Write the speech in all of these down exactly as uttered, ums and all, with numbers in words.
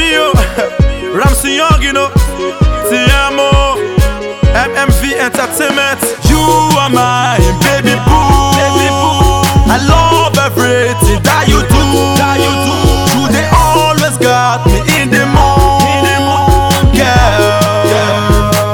mio, Ramsey Young, you know. Ti amo, M M V Entertainment. You are my baby boo. Baby boo. I love everything that you do. That you do. You they always got me in the mood. In the mood. Girl, girl,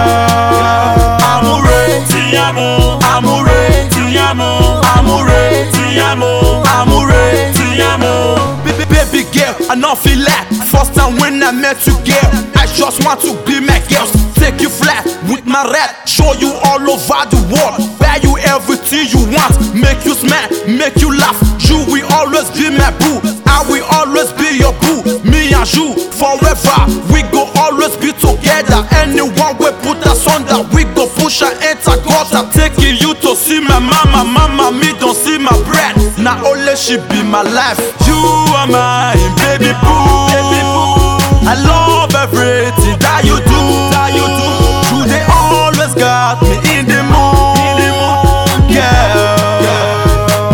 girl. Amore, ti amo, amore, ti amo, amore, ti amo, amore, ti amo. Baby girl, I don't feel like first time when I met you, girl. I just want to be my girl. Take you flat with my rap, show you all over the world. Buy you everything you want, make you smile, make you laugh. You will always be my boo, I will always be your boo. Me and you forever, we go always be together. Anyone we put us under, we go push and enter gutter. Taking you to see my mama, mama me don't see my bread. Now only she be my life. You are my baby boo, baby boo. I love everything that you do, that you do. You they always got me in the mood, in the mood. Girl, girl,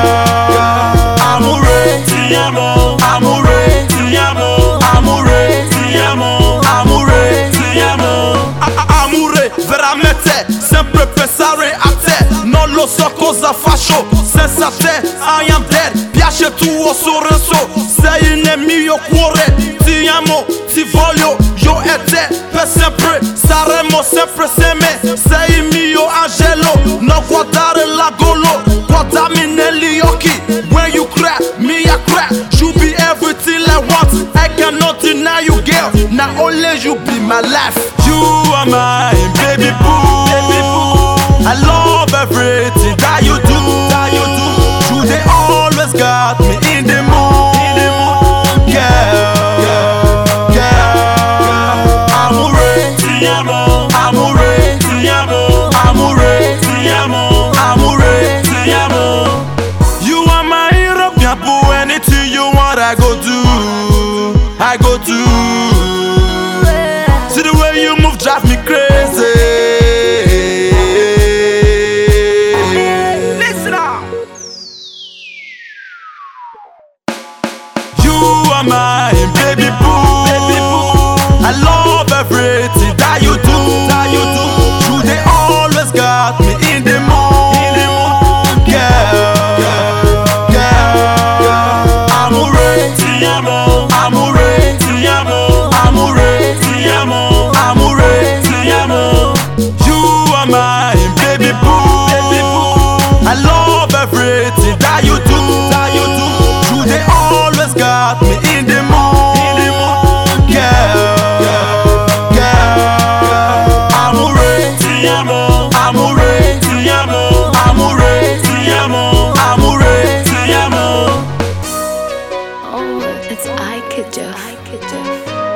girl. Amore, ti amo, amore, ti amo, amore, ti amo, amore, ti amo. Amore, veramente, sempre pensare a te. Non lo so cosa faccio senza te. I am dead, piace tuo sorriso. Sei nel mio cuore. Ti amo, ti voglio, io e te per sempre. Saremo sempre assieme. Sei il mio angelo. Non guardare la golo, guardami negli occhi. When you cry, me I cry. You be everything I want. I cannot deny you, girl. Now only you be my life. You are my baby boo, baby boo. I love everything that you do, that you do. You they always got me in the mood, in the mood. Girl, girl, girl. Amore, ti amo, amore, ti amo, amore, ti amo, amore, ti amo. You are my hero, my boo. Anything you want, I go do, I go do. See the way you move, drive me crazy. My baby boo, baby boo. I love everything that you do, that you do. You they always got me in the mood, in the mood. Girl, girl, girl. Amore, ti amo, amore, ti amo, amore, ti amo, amore, ti amo. You are my baby boo, baby boo. I love everything that you do, that you do. You they always got me in the mood, in the mood. Girl, girl, girl. Amore, ti amo, amore, ti amo, amore, ti amo, amore, ti amo. Oh, it's I could just.